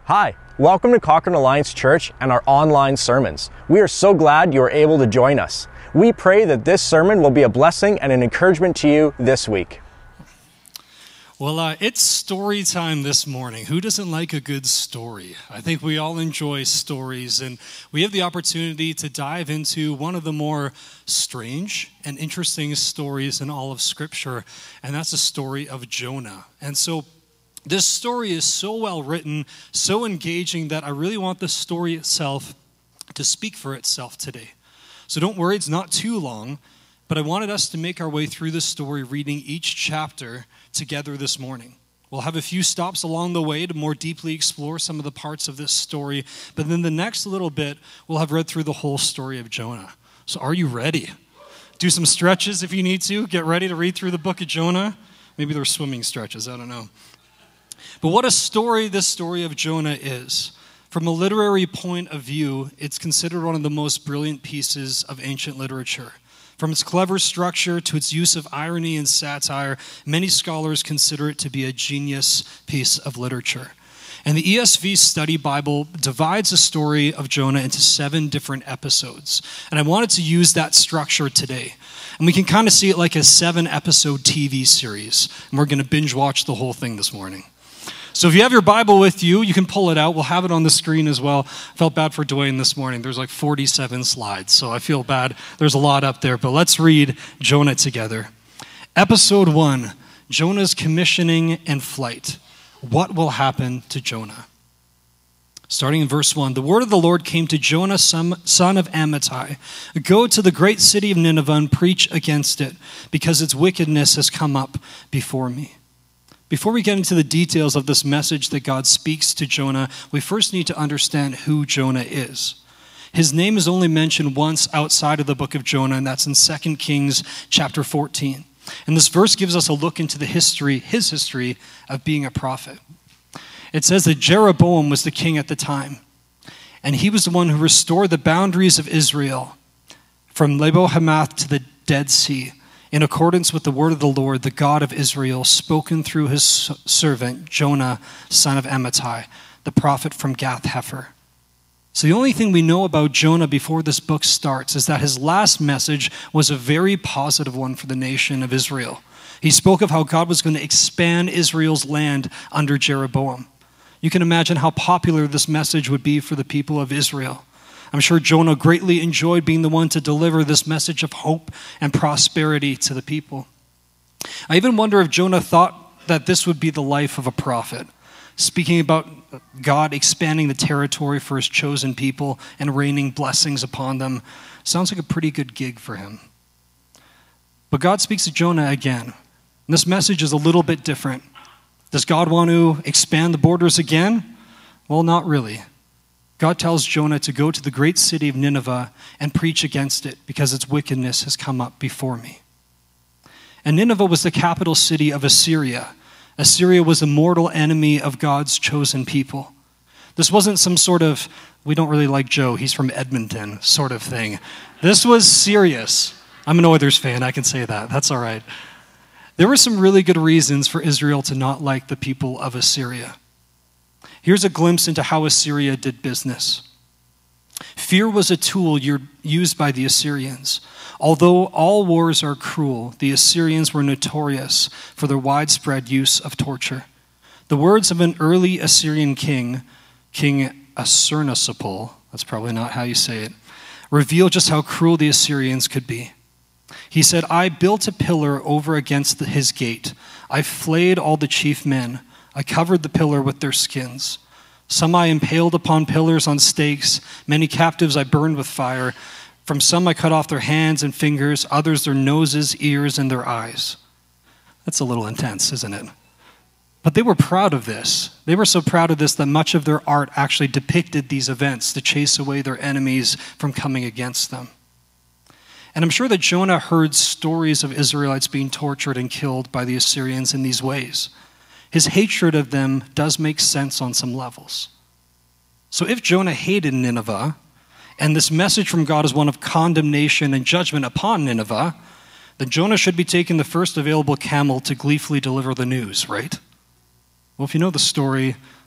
Hi, welcome to Cochrane Alliance Church and our online sermons. We are so glad you are able to join us. We pray that this sermon will be a blessing and an encouragement to you this week. Well, it's story time this morning. Who doesn't like a good story? I think we all enjoy stories, and we have the opportunity to dive into one of the more strange and interesting stories in all of Scripture, and that's the story of Jonah. And so this story is so well written, so engaging, that I really want the story itself to speak for itself today. So don't worry, it's not too long, but I wanted us to make our way through the story, reading each chapter together this morning. We'll have a few stops along the way to more deeply explore some of the parts of this story, but then the next little bit, we'll have read through the whole story of Jonah. So are you ready? Do some stretches if you need to. Get ready to read through the book of Jonah. Maybe they're swimming stretches, I don't know. But what a story this story of Jonah is. From a literary point of view, it's considered one of the most brilliant pieces of ancient literature. From its clever structure to its use of irony and satire, many scholars consider it to be a genius piece of literature. And the ESV Study Bible divides the story of Jonah into 7 different episodes. And I wanted to use that structure today. And we can kind of see it like a 7-episode TV series. And we're going to binge watch the whole thing this morning. So if you have your Bible with you, you can pull it out. We'll have it on the screen as well. I felt bad for Dwayne this morning. There's like 47 slides, so I feel bad. There's a lot up there, but let's read Jonah together. Episode 1, Jonah's commissioning and flight. What will happen to Jonah? Starting in verse 1, the word of the Lord came to Jonah, son of Amittai. Go to the great city of Nineveh and preach against it, because its wickedness has come up before me. Before we get into the details of this message that God speaks to Jonah, we first need to understand who Jonah is. His name is only mentioned once outside of the book of Jonah, and that's in 2 Kings chapter 14. And this verse gives us a look into his history of being a prophet. It says that Jeroboam was the king at the time, and he was the one who restored the boundaries of Israel from Lebo-Hamath to the Dead Sea, in accordance with the word of the Lord, the God of Israel, spoken through his servant Jonah, son of Amittai, the prophet from Gath-Hepher. So the only thing we know about Jonah before this book starts is that his last message was a very positive one for the nation of Israel. He spoke of how God was going to expand Israel's land under Jeroboam. You can imagine how popular this message would be for the people of Israel. I'm sure Jonah greatly enjoyed being the one to deliver this message of hope and prosperity to the people. I even wonder if Jonah thought that this would be the life of a prophet, speaking about God expanding the territory for his chosen people and raining blessings upon them. Sounds like a pretty good gig for him. But God speaks to Jonah again. And this message is a little bit different. Does God want to expand the borders again? Well, not really. God tells Jonah to go to the great city of Nineveh and preach against it because its wickedness has come up before me. And Nineveh was the capital city of Assyria. Assyria was a mortal enemy of God's chosen people. This wasn't some sort of, we don't really like Joe, he's from Edmonton sort of thing. This was serious. I'm an Oilers fan, I can say that. That's all right. There were some really good reasons for Israel to not like the people of Assyria. Here's a glimpse into how Assyria did business. Fear was a tool used by the Assyrians. Although all wars are cruel, the Assyrians were notorious for their widespread use of torture. The words of an early Assyrian king, King Ashurnasirpal, that's probably not how you say it, reveal just how cruel the Assyrians could be. He said, I built a pillar over against his gate. I flayed all the chief men. I covered the pillar with their skins. Some I impaled upon pillars on stakes. Many captives I burned with fire. From some I cut off their hands and fingers, others their noses, ears, and their eyes. That's a little intense, isn't it? But they were proud of this. They were so proud of this that much of their art actually depicted these events to chase away their enemies from coming against them. And I'm sure that Jonah heard stories of Israelites being tortured and killed by the Assyrians in these ways. His hatred of them does make sense on some levels. So if Jonah hated Nineveh, and this message from God is one of condemnation and judgment upon Nineveh, then Jonah should be taking the first available camel to gleefully deliver the news, right? Well, if you know the story,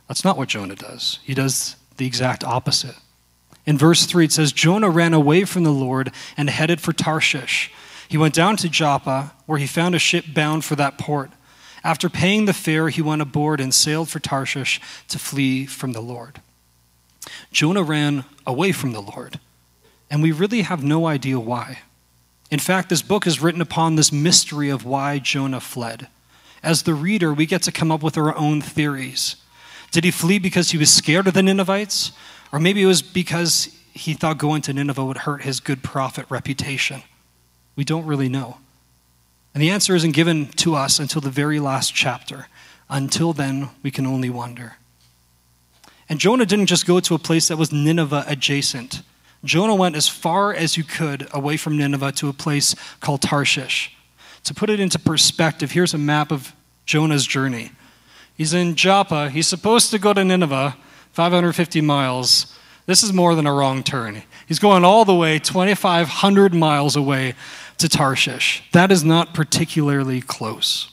That's not what Jonah does. He does the exact opposite. In verse 3, it says, Jonah ran away from the Lord and headed for Tarshish. He went down to Joppa, where he found a ship bound for that port. After paying the fare, he went aboard and sailed for Tarshish to flee from the Lord. Jonah ran away from the Lord, and we really have no idea why. In fact, this book is written upon this mystery of why Jonah fled. As the reader, we get to come up with our own theories. Did he flee because he was scared of the Ninevites? Or maybe it was because he thought going to Nineveh would hurt his good prophet reputation. We don't really know. And the answer isn't given to us until the very last chapter. Until then, we can only wonder. And Jonah didn't just go to a place that was Nineveh adjacent. Jonah went as far as you could away from Nineveh to a place called Tarshish. To put it into perspective, here's a map of Jonah's journey. He's in Joppa. He's supposed to go to Nineveh, 550 miles. This is more than a wrong turn. He's going all the way 2,500 miles away to Tarshish. That is not particularly close.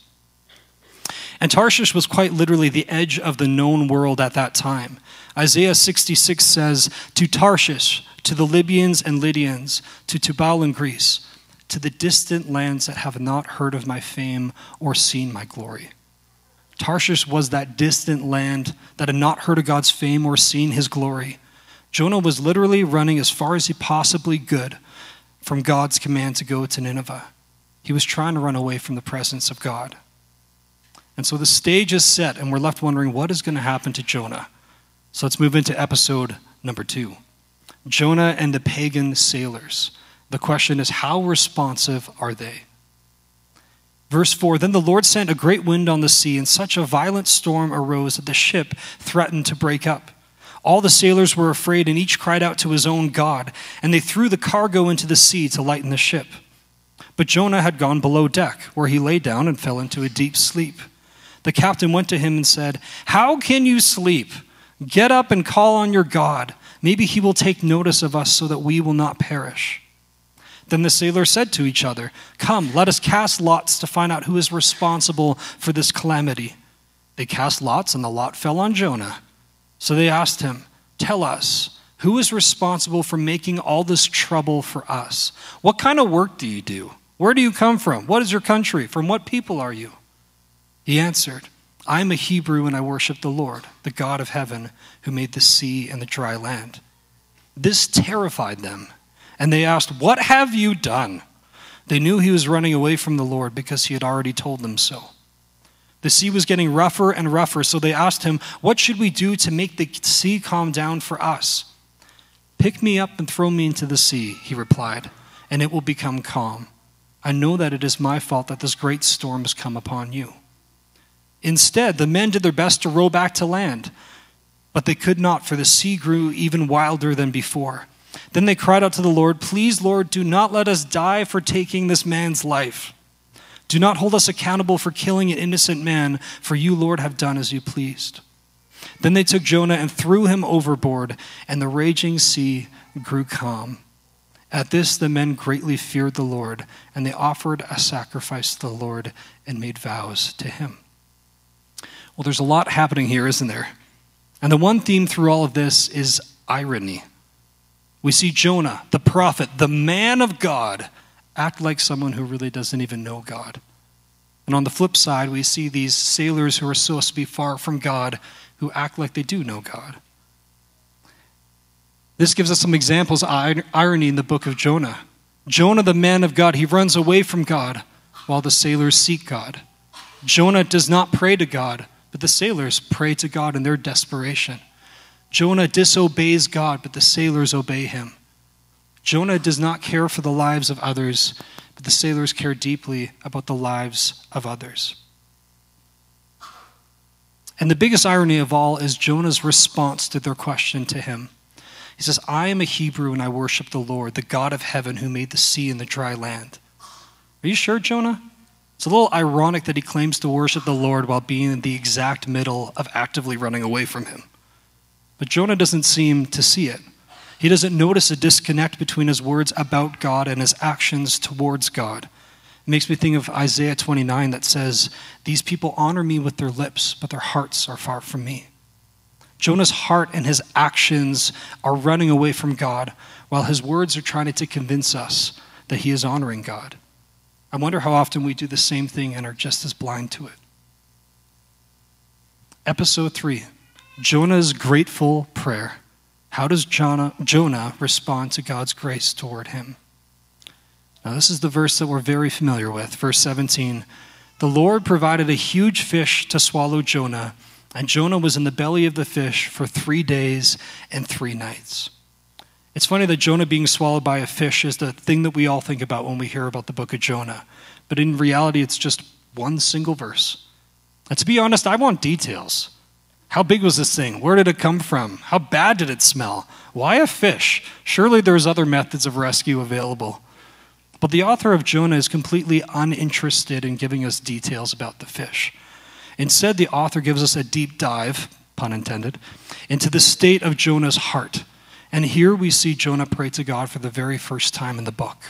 And Tarshish was quite literally the edge of the known world at that time. Isaiah 66 says, to Tarshish, to the Libyans and Lydians, to Tubal in Greece, to the distant lands that have not heard of my fame or seen my glory. Tarshish was that distant land that had not heard of God's fame or seen his glory. Jonah was literally running as far as he possibly could from God's command to go to Nineveh. He was trying to run away from the presence of God. And so the stage is set, and we're left wondering what is going to happen to Jonah. So let's move into episode number 2. Jonah and the pagan sailors. The question is, how responsive are they? Verse 4, then the Lord sent a great wind on the sea, and such a violent storm arose that the ship threatened to break up. All the sailors were afraid, and each cried out to his own God, and they threw the cargo into the sea to lighten the ship. But Jonah had gone below deck, where he lay down and fell into a deep sleep. The captain went to him and said, how can you sleep? Get up and call on your God. Maybe he will take notice of us so that we will not perish. Then the sailors said to each other, come, let us cast lots to find out who is responsible for this calamity. They cast lots, and the lot fell on Jonah. So they asked him, tell us, who is responsible for making all this trouble for us? What kind of work do you do? Where do you come from? What is your country? From what people are you? He answered, I am a Hebrew, and I worship the Lord, the God of heaven, who made the sea and the dry land. This terrified them, and they asked, what have you done? They knew he was running away from the Lord because he had already told them so. The sea was getting rougher and rougher, so they asked him, what should we do to make the sea calm down for us? Pick me up and throw me into the sea, he replied, and it will become calm. I know that it is my fault that this great storm has come upon you. Instead, the men did their best to row back to land, but they could not, for the sea grew even wilder than before. Then they cried out to the Lord, please, Lord, do not let us die for taking this man's life. Do not hold us accountable for killing an innocent man, for you, Lord, have done as you pleased. Then they took Jonah and threw him overboard, and the raging sea grew calm. At this, the men greatly feared the Lord, and they offered a sacrifice to the Lord and made vows to him. Well, there's a lot happening here, isn't there? And the one theme through all of this is irony. We see Jonah, the prophet, the man of God, act like someone who really doesn't even know God. And on the flip side, we see these sailors who are supposed to be far from God who act like they do know God. This gives us some examples of irony in the book of Jonah. Jonah, the man of God, he runs away from God while the sailors seek God. Jonah does not pray to God, but the sailors pray to God in their desperation. Jonah disobeys God, but the sailors obey him. Jonah does not care for the lives of others, but the sailors care deeply about the lives of others. And the biggest irony of all is Jonah's response to their question to him. He says, I am a Hebrew and I worship the Lord, the God of heaven who made the sea and the dry land. Are you sure, Jonah? It's a little ironic that he claims to worship the Lord while being in the exact middle of actively running away from him. But Jonah doesn't seem to see it. He doesn't notice a disconnect between his words about God and his actions towards God. It makes me think of Isaiah 29 that says, these people honor me with their lips, but their hearts are far from me. Jonah's heart and his actions are running away from God, while his words are trying to convince us that he is honoring God. I wonder how often we do the same thing and are just as blind to it. Episode 3, Jonah's grateful prayer. How does Jonah respond to God's grace toward him? Now, this is the verse that we're very familiar with, verse 17. The Lord provided a huge fish to swallow Jonah, and Jonah was in the belly of the fish for 3 days and 3 nights. It's funny that Jonah being swallowed by a fish is the thing that we all think about when we hear about the book of Jonah. But in reality, it's just one single verse. And to be honest, I want details. How big was this thing? Where did it come from? How bad did it smell? Why a fish? Surely there's other methods of rescue available. But the author of Jonah is completely uninterested in giving us details about the fish. Instead, the author gives us a deep dive, pun intended, into the state of Jonah's heart. And here we see Jonah pray to God for the very first time in the book.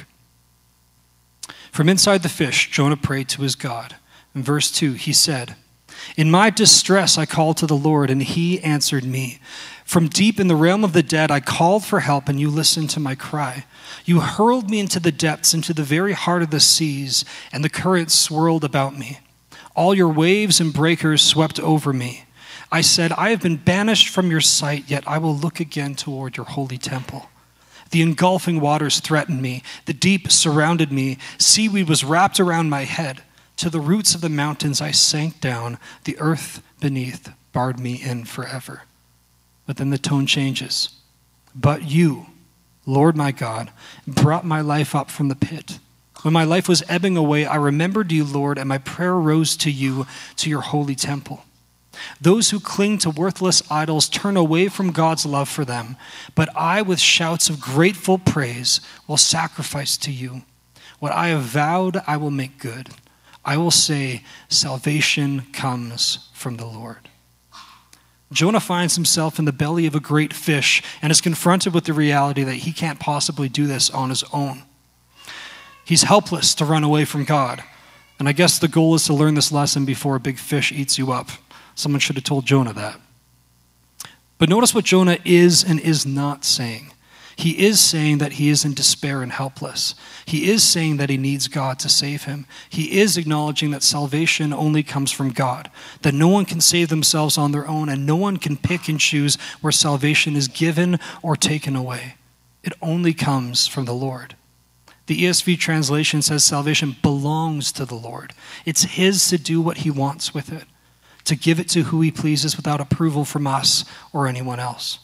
From inside the fish, Jonah prayed to his God. In verse 2, he said, "In my distress I called to the Lord, and he answered me. From deep in the realm of the dead I called for help, and you listened to my cry. You hurled me into the depths, into the very heart of the seas, and the currents swirled about me. All your waves and breakers swept over me. I said, I have been banished from your sight, yet I will look again toward your holy temple. The engulfing waters threatened me. The deep surrounded me. Seaweed was wrapped around my head. To the roots of the mountains I sank down. The earth beneath barred me in forever." But then the tone changes. "But you, Lord my God, brought my life up from the pit. When my life was ebbing away, I remembered you, Lord, and my prayer rose to you, to your holy temple. Those who cling to worthless idols turn away from God's love for them. But I, with shouts of grateful praise, will sacrifice to you. What I have vowed, I will make good. I will say, salvation comes from the Lord." Jonah finds himself in the belly of a great fish and is confronted with the reality that he can't possibly do this on his own. He's helpless to run away from God. And I guess the goal is to learn this lesson before a big fish eats you up. Someone should have told Jonah that. But notice what Jonah is and is not saying. He is saying that he is in despair and helpless. He is saying that he needs God to save him. He is acknowledging that salvation only comes from God, that no one can save themselves on their own, and no one can pick and choose where salvation is given or taken away. It only comes from the Lord. The ESV translation says salvation belongs to the Lord. It's his to do what he wants with it, to give it to who he pleases without approval from us or anyone else.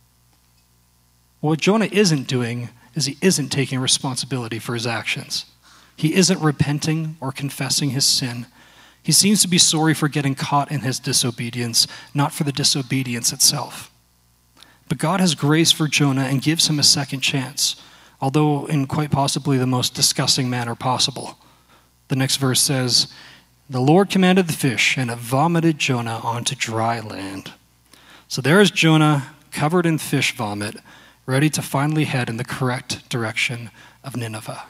What Jonah isn't doing is he isn't taking responsibility for his actions. He isn't repenting or confessing his sin. He seems to be sorry for getting caught in his disobedience, not for the disobedience itself. But God has grace for Jonah and gives him a second chance, although in quite possibly the most disgusting manner possible. The next verse says, "The Lord commanded the fish, and it vomited Jonah onto dry land." So there is Jonah, covered in fish vomit, ready to finally head in the correct direction of Nineveh.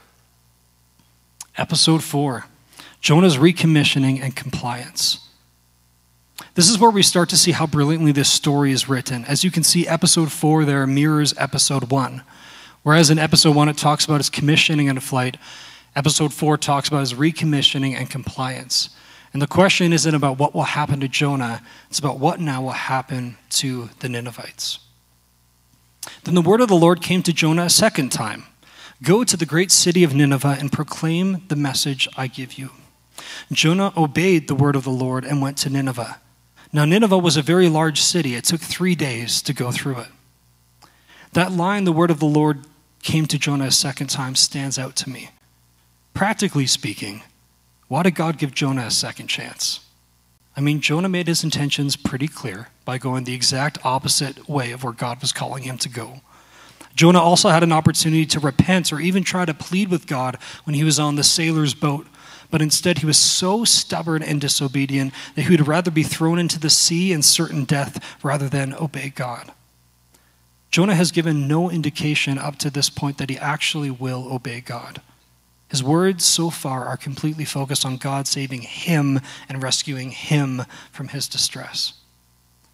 Episode 4, Jonah's recommissioning and compliance. This is where we start to see how brilliantly this story is written. As you can see, episode 4 there mirrors episode 1. Whereas in episode 1 it talks about his commissioning and flight, episode 4 talks about his recommissioning and compliance. And the question isn't about what will happen to Jonah, it's about what now will happen to the Ninevites. Then the word of the Lord came to Jonah a second time. "Go to the great city of Nineveh and proclaim the message I give you." Jonah obeyed the word of the Lord and went to Nineveh. Now Nineveh was a very large city. It took 3 days to go through it. That line, "the word of the Lord came to Jonah a second time," stands out to me. Practically speaking, why did God give Jonah a second chance? I mean, Jonah made his intentions pretty clear by going the exact opposite way of where God was calling him to go. Jonah also had an opportunity to repent or even try to plead with God when he was on the sailor's boat, but instead he was so stubborn and disobedient that he would rather be thrown into the sea and certain death rather than obey God. Jonah has given no indication up to this point that he actually will obey God. His words so far are completely focused on God saving him and rescuing him from his distress.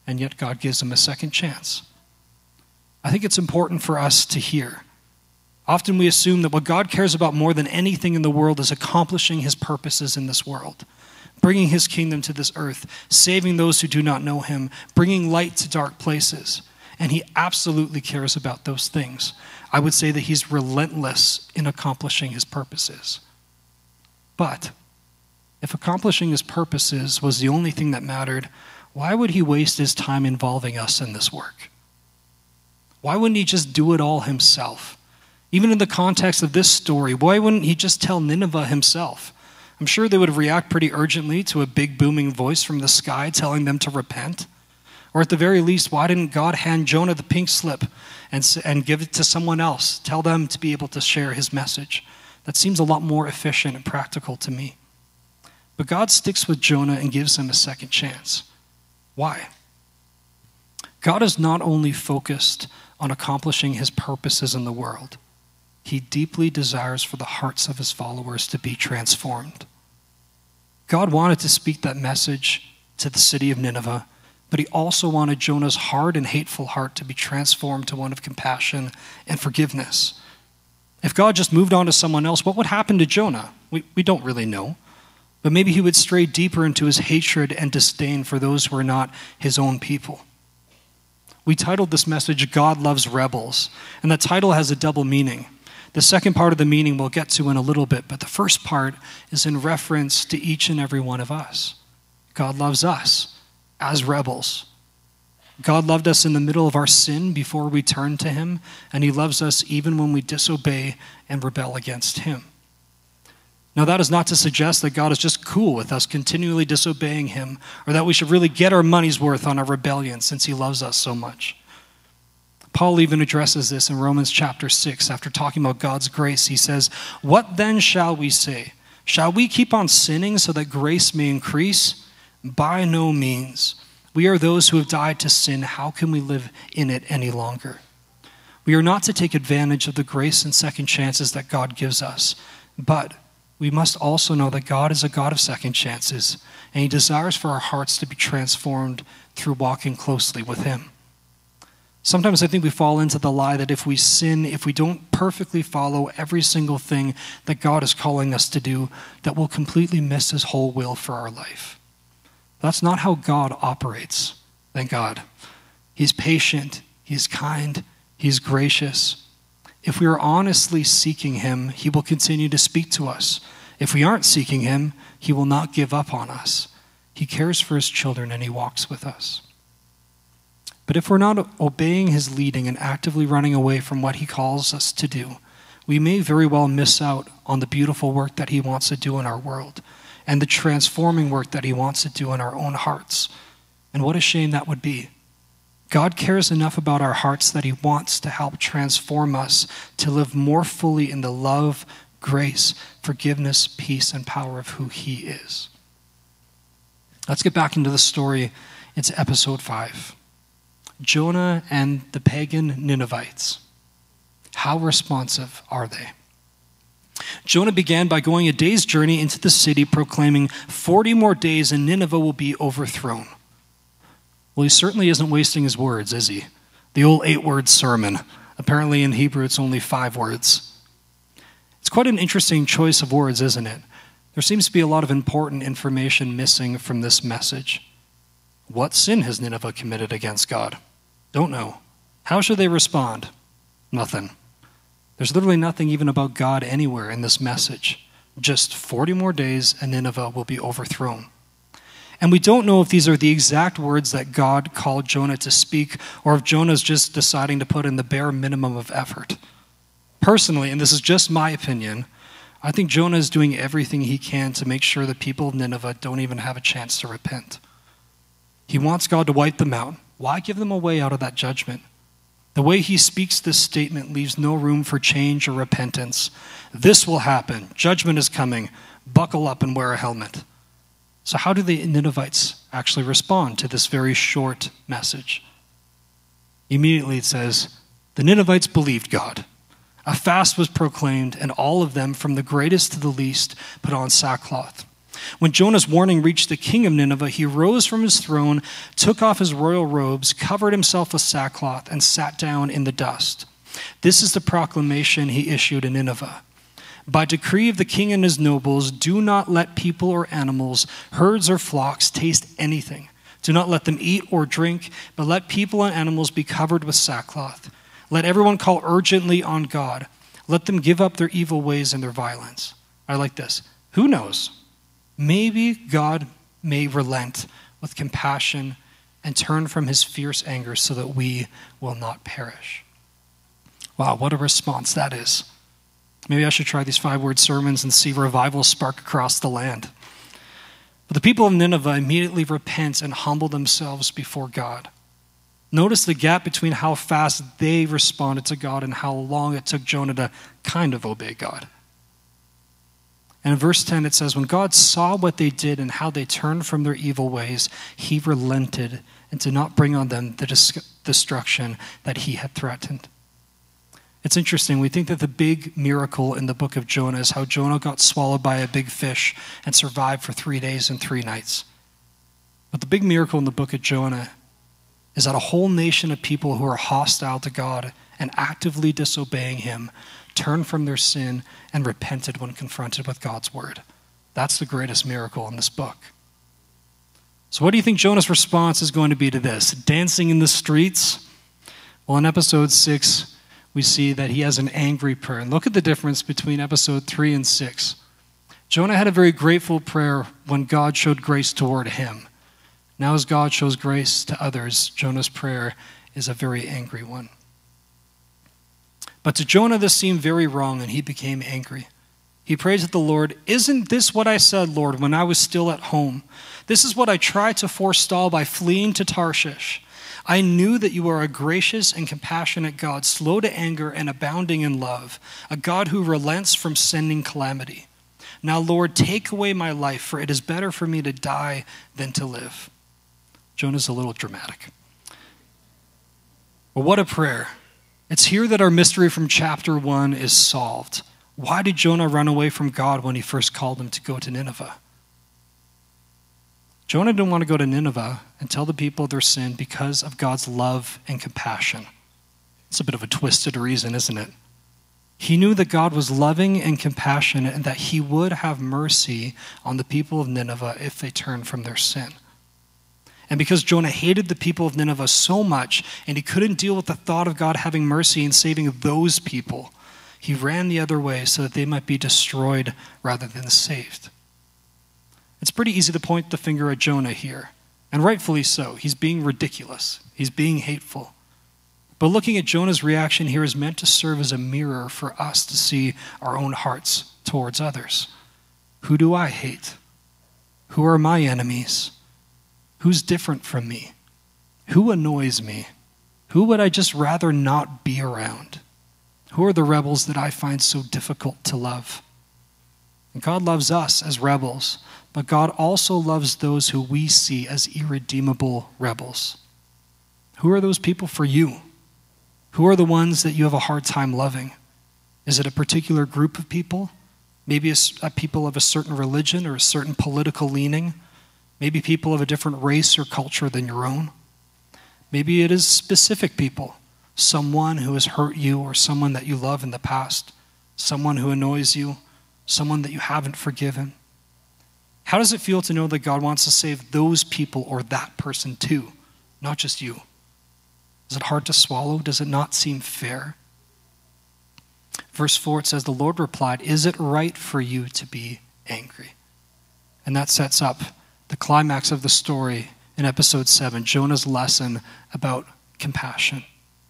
and yet God gives him a second chance. I think it's important for us to hear. Often we assume that what God cares about more than anything in the world is accomplishing his purposes in this world, bringing his kingdom to this earth, saving those who do not know him, bringing light to dark places. And he absolutely cares about those things. I would say that he's relentless in accomplishing his purposes. But if accomplishing his purposes was the only thing that mattered, why would he waste his time involving us in this work? Why wouldn't he just do it all himself? Even in the context of this story, why wouldn't he just tell Nineveh himself? I'm sure they would react pretty urgently to a big booming voice from the sky telling them to repent. Or at the very least, why didn't God hand Jonah the pink slip and give it to someone else? Tell them to be able to share his message. That seems a lot more efficient and practical to me. But God sticks with Jonah and gives him a second chance. Why? God is not only focused on accomplishing his purposes in the world, he deeply desires for the hearts of his followers to be transformed. God wanted to speak that message to the city of Nineveh, but he also wanted Jonah's hard and hateful heart to be transformed to one of compassion and forgiveness. If God just moved on to someone else, what would happen to Jonah? We don't really know. But maybe he would stray deeper into his hatred and disdain for those who are not his own people. We titled this message, God Loves Rebels, and the title has a double meaning. The second part of the meaning we'll get to in a little bit, but the first part is in reference to each and every one of us. God loves us as rebels. God loved us in the middle of our sin before we turned to him, and he loves us even when we disobey and rebel against him. Now, that is not to suggest that God is just cool with us continually disobeying him, or that we should really get our money's worth on our rebellion since he loves us so much. Paul even addresses this in Romans chapter 6. After talking about God's grace, he says, "What then shall we say? Shall we keep on sinning so that grace may increase? By no means. We are those who have died to sin. How can we live in it any longer?" We are not to take advantage of the grace and second chances that God gives us, but we must also know that God is a God of second chances, and he desires for our hearts to be transformed through walking closely with him. Sometimes I think we fall into the lie that if we sin, if we don't perfectly follow every single thing that God is calling us to do, that we'll completely miss his whole will for our life. That's not how God operates, thank God. He's patient, he's kind, he's gracious. If we are honestly seeking him, he will continue to speak to us. If we aren't seeking him, he will not give up on us. He cares for his children and he walks with us. But if we're not obeying his leading and actively running away from what he calls us to do, we may very well miss out on the beautiful work that he wants to do in our world and the transforming work that he wants to do in our own hearts. And what a shame that would be. God cares enough about our hearts that he wants to help transform us to live more fully in the love, grace, forgiveness, peace, and power of who he is. Let's get back into the story. It's episode 5. Jonah and the pagan Ninevites. How responsive are they? Jonah began by going a day's journey into the city, proclaiming, 40 more days and Nineveh will be overthrown. Well, he certainly isn't wasting his words, is he? The old 8-word sermon. Apparently in Hebrew it's only 5 words. It's quite an interesting choice of words, isn't it? There seems to be a lot of important information missing from this message. What sin has Nineveh committed against God? Don't know. How should they respond? Nothing. There's literally nothing even about God anywhere in this message. Just 40 more days and Nineveh will be overthrown. And we don't know if these are the exact words that God called Jonah to speak, or if Jonah's just deciding to put in the bare minimum of effort. Personally, and this is just my opinion, I think Jonah is doing everything he can to make sure the people of Nineveh don't even have a chance to repent. He wants God to wipe them out. Why give them a way out of that judgment? The way he speaks this statement leaves no room for change or repentance. This will happen. Judgment is coming. Buckle up and wear a helmet. So how do the Ninevites actually respond to this very short message? Immediately it says, the Ninevites believed God. A fast was proclaimed, and all of them, from the greatest to the least, put on sackcloth. When Jonah's warning reached the king of Nineveh, he rose from his throne, took off his royal robes, covered himself with sackcloth, and sat down in the dust. This is the proclamation he issued in Nineveh. By decree of the king and his nobles, do not let people or animals, herds or flocks taste anything. Do not let them eat or drink, but let people and animals be covered with sackcloth. Let everyone call urgently on God. Let them give up their evil ways and their violence. I like this. Who knows? Maybe God may relent with compassion and turn from his fierce anger so that we will not perish. Wow, what a response that is. Maybe I should try these 5-word sermons and see revival spark across the land. But the people of Nineveh immediately repent and humble themselves before God. Notice the gap between how fast they responded to God and how long it took Jonah to kind of obey God. And in verse 10 it says, when God saw what they did and how they turned from their evil ways, he relented and did not bring on them the destruction that he had threatened. It's interesting. We think that the big miracle in the book of Jonah is how Jonah got swallowed by a big fish and survived for 3 days and 3 nights. But the big miracle in the book of Jonah is that a whole nation of people who are hostile to God and actively disobeying him turned from their sin and repented when confronted with God's word. That's the greatest miracle in this book. So what do you think Jonah's response is going to be to this? Dancing in the streets? Well, in episode 6, we see that he has an angry prayer. And look at the difference between episode 3 and 6. Jonah had a very grateful prayer when God showed grace toward him. Now as God shows grace to others, Jonah's prayer is a very angry one. But to Jonah this seemed very wrong, and he became angry. He prayed to the Lord, "Isn't this what I said, Lord, when I was still at home? This is what I tried to forestall by fleeing to Tarshish. I knew that you are a gracious and compassionate God, slow to anger and abounding in love, a God who relents from sending calamity. Now, Lord, take away my life, for it is better for me to die than to live." Jonah's a little dramatic. But what a prayer. It's here that our mystery from chapter 1 is solved. Why did Jonah run away from God when he first called him to go to Nineveh? Jonah didn't want to go to Nineveh and tell the people of their sin because of God's love and compassion. It's a bit of a twisted reason, isn't it? He knew that God was loving and compassionate and that he would have mercy on the people of Nineveh if they turned from their sin. And because Jonah hated the people of Nineveh so much and he couldn't deal with the thought of God having mercy and saving those people, he ran the other way so that they might be destroyed rather than saved. It's pretty easy to point the finger at Jonah here, and rightfully so. He's being ridiculous. He's being hateful. But looking at Jonah's reaction here is meant to serve as a mirror for us to see our own hearts towards others. Who do I hate? Who are my enemies? Who's different from me? Who annoys me? Who would I just rather not be around? Who are the rebels that I find so difficult to love? And God loves us as rebels, but God also loves those who we see as irredeemable rebels. Who are those people for you? Who are the ones that you have a hard time loving? Is it a particular group of people? Maybe a people of a certain religion or a certain political leaning? Maybe people of a different race or culture than your own? Maybe it is specific people, someone who has hurt you or someone that you love in the past, someone who annoys you, someone that you haven't forgiven. How does it feel to know that God wants to save those people or that person too, not just you? Is it hard to swallow? Does it not seem fair? Verse 4, it says, the Lord replied, "Is it right for you to be angry?" And that sets up the climax of the story in episode 7, Jonah's lesson about compassion.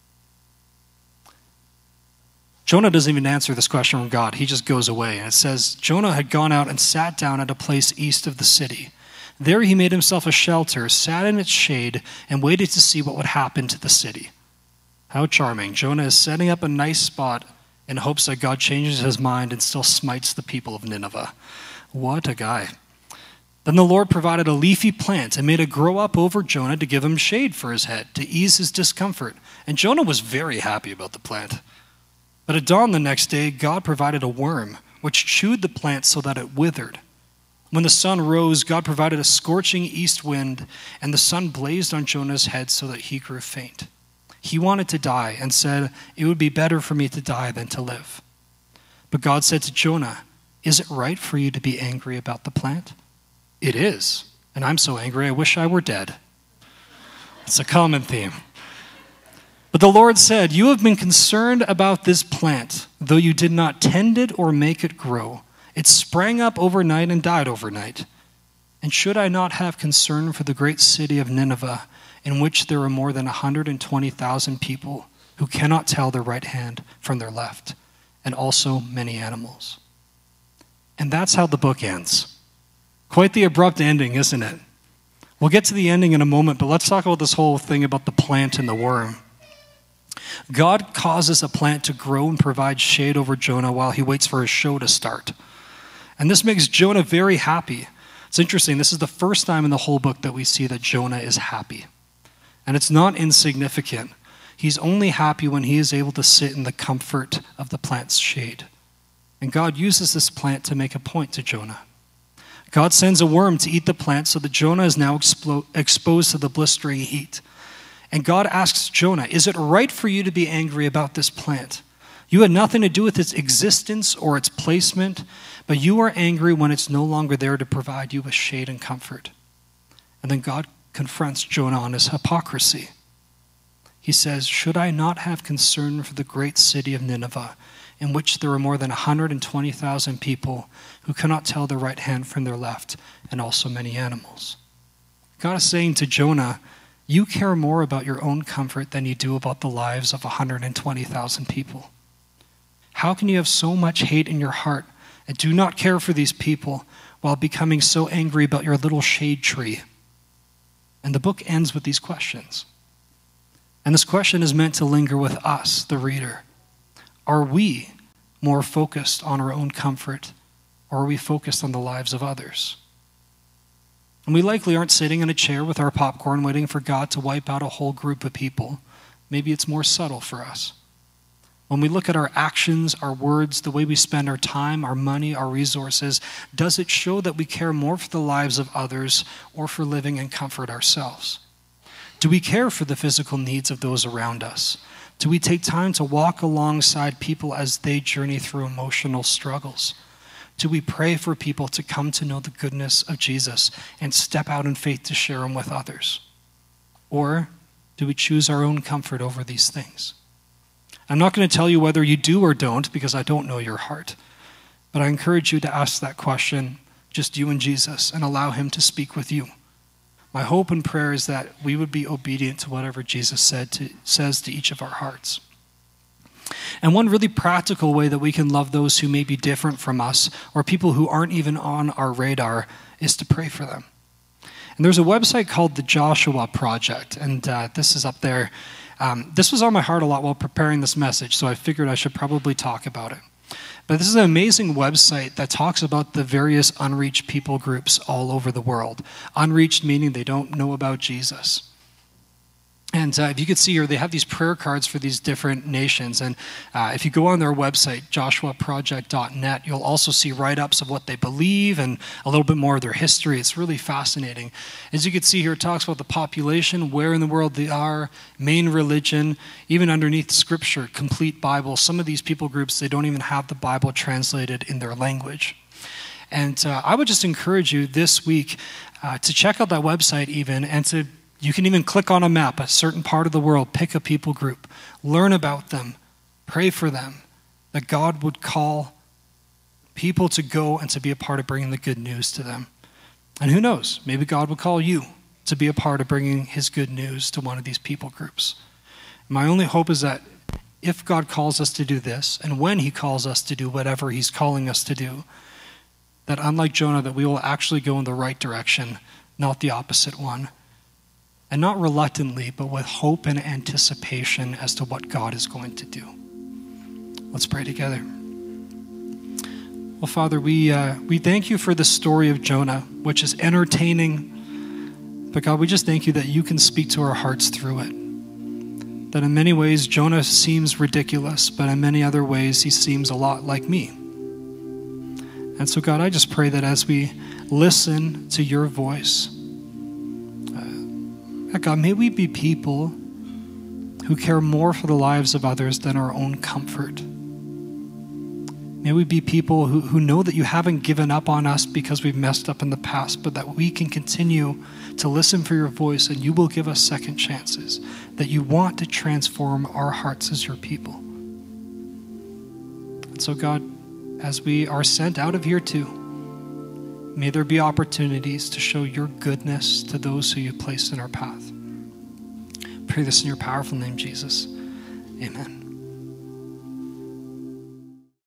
Jonah doesn't even answer this question from God. He just goes away. And it says, Jonah had gone out and sat down at a place east of the city. There he made himself a shelter, sat in its shade, and waited to see what would happen to the city. How charming. Jonah is setting up a nice spot in hopes that God changes his mind and still smites the people of Nineveh. What a guy. Then the Lord provided a leafy plant and made it grow up over Jonah to give him shade for his head, to ease his discomfort. And Jonah was very happy about the plant. But at dawn the next day, God provided a worm, which chewed the plant so that it withered. When the sun rose, God provided a scorching east wind, and the sun blazed on Jonah's head so that he grew faint. He wanted to die and said, "It would be better for me to die than to live." But God said to Jonah, "Is it right for you to be angry about the plant?" "It is, and I'm so angry I wish I were dead." It's a common theme. But the Lord said, "You have been concerned about this plant, though you did not tend it or make it grow. It sprang up overnight and died overnight. And should I not have concern for the great city of Nineveh, in which there are more than 120,000 people who cannot tell their right hand from their left, and also many animals?" And that's how the book ends. Quite the abrupt ending, isn't it? We'll get to the ending in a moment, but let's talk about this whole thing about the plant and the worm. God causes a plant to grow and provide shade over Jonah while he waits for his show to start. And this makes Jonah very happy. It's interesting. This is the first time in the whole book that we see that Jonah is happy. And it's not insignificant. He's only happy when he is able to sit in the comfort of the plant's shade. And God uses this plant to make a point to Jonah. God sends a worm to eat the plant so that Jonah is now exposed to the blistering heat. And God asks Jonah, "Is it right for you to be angry about this plant? You had nothing to do with its existence or its placement, but you are angry when it's no longer there to provide you with shade and comfort." And then God confronts Jonah on his hypocrisy. He says, "Should I not have concern for the great city of Nineveh, in which there are more than 120,000 people who cannot tell their right hand from their left, and also many animals?" God is saying to Jonah, you care more about your own comfort than you do about the lives of 120,000 people. How can you have so much hate in your heart and do not care for these people while becoming so angry about your little shade tree? And the book ends with these questions. And this question is meant to linger with us, the reader. Are we more focused on our own comfort, or are we focused on the lives of others? And we likely aren't sitting in a chair with our popcorn waiting for God to wipe out a whole group of people. Maybe it's more subtle for us. When we look at our actions, our words, the way we spend our time, our money, our resources, does it show that we care more for the lives of others or for living in comfort ourselves? Do we care for the physical needs of those around us? Do we take time to walk alongside people as they journey through emotional struggles? Do we pray for people to come to know the goodness of Jesus and step out in faith to share them with others? Or do we choose our own comfort over these things? I'm not going to tell you whether you do or don't because I don't know your heart. But I encourage you to ask that question, just you and Jesus, and allow him to speak with you. My hope and prayer is that we would be obedient to whatever Jesus says to each of our hearts. And one really practical way that we can love those who may be different from us or people who aren't even on our radar is to pray for them. And there's a website called the Joshua Project, and this is up there. This was on my heart a lot while preparing this message, so I figured I should probably talk about it. But this is an amazing website that talks about the various unreached people groups all over the world. Unreached meaning they don't know about Jesus. And if you could see here, they have these prayer cards for these different nations. And if you go on their website, joshuaproject.net, you'll also see write-ups of what they believe and a little bit more of their history. It's really fascinating. As you can see here, it talks about the population, where in the world they are, main religion, even underneath Scripture, complete Bible. Some of these people groups, they don't even have the Bible translated in their language. And I would just encourage you this week to check out that website even, and you can even click on a map, a certain part of the world, pick a people group, learn about them, pray for them, that God would call people to go and to be a part of bringing the good news to them. And who knows, maybe God will call you to be a part of bringing his good news to one of these people groups. My only hope is that if God calls us to do this, and when he calls us to do whatever he's calling us to do, that unlike Jonah, that we will actually go in the right direction, not the opposite one. And not reluctantly, but with hope and anticipation as to what God is going to do. Let's pray together. Well, Father, we thank you for the story of Jonah, which is entertaining. But God, we just thank you that you can speak to our hearts through it. That in many ways, Jonah seems ridiculous, but in many other ways, he seems a lot like me. And so, God, I just pray that as we listen to your voice, God, may we be people who care more for the lives of others than our own comfort. May we be people who know that you haven't given up on us because we've messed up in the past, but that we can continue to listen for your voice, and you will give us second chances, that you want to transform our hearts as your people. And so, God, as we are sent out of here too, may there be opportunities to show your goodness to those who you placed in our path. Pray this in your powerful name, Jesus. Amen.